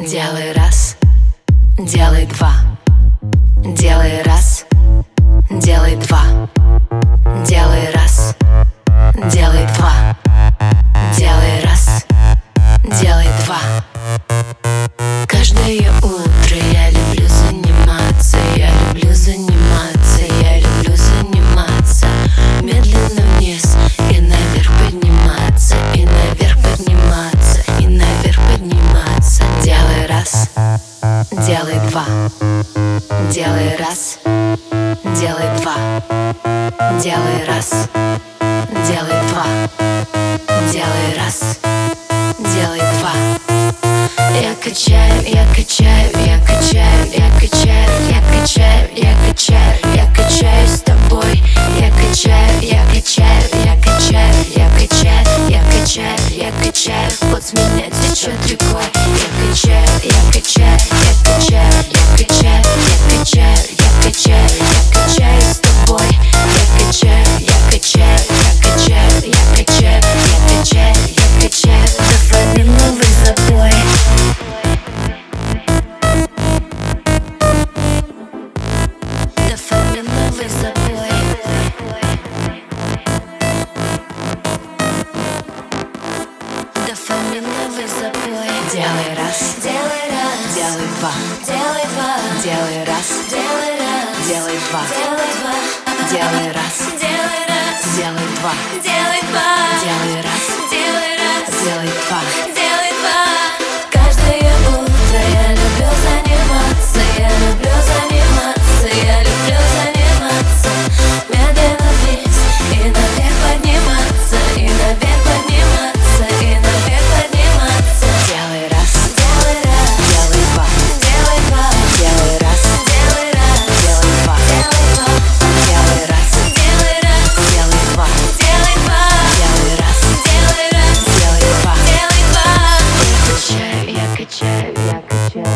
Делай раз, делай два, делай раз, делай два, делай раз, делай два, делай раз, делай два. Каждое утро я люблю заниматься, я люблю заниматься, я люблю заниматься. Медленно вниз и наверх подниматься, и наверх подниматься, и наверх подниматься. Делай раз, делай два, делай раз, делай два, делай раз, делай два, делай раз, делай два. Я качаю, я качаю, я качаю, я качаю, я качаю, я качаю, я качаюсь с тобой. Я качаю, я качаю, я качаю, я качаю, я качаю, я качаю. Вот с меня течет рекой. Я качаю, я качаю, я качаю, я качаю, я качаю, я качаю, я качаюсь с тобой. Я качаю, я качаю, я качаю, я качаю, я качаю, я качаю. Дофаминовый запой. Дофаминовый запой. Дофаминовый запой. Делай раз, делай раз, делай два, делай два, делай раз, делай раз, делай два, делай два, делай раз, делай раз, делай два, делай два, делай раз, делай раз, делай два, делай два. Каждое утро я люблю заниматься, я люблю заниматься, я люблю заниматься. Медленно вниз и наверх подниматься, и наверх подниматься, и наверх подниматься. Делай раз, делай раз, делай два, делай два, делай раз, делай раз, делай два, делай два, делай раз, делай раз, делай два, делай два, делай раз, делай раз, делай два, делай два. Я качаю, я качаю,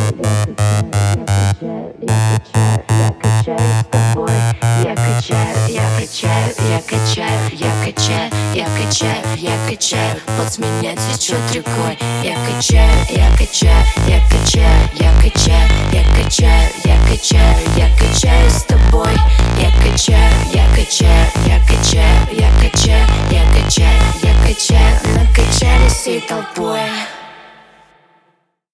я качаю, я качаю, я качаю, я качаю с тобой. Я качаю, я качаю, я качаю, я качаю, я качаю, я качаю. Вот с меня течет рекой. Я качаю, я качаю, я качаю, я качаю, я качаю, я качаю, я качаю с тобой. Я качаю, я качаю, я качаю, я качаю, я качаю, я качаю. Накачались всей толпой.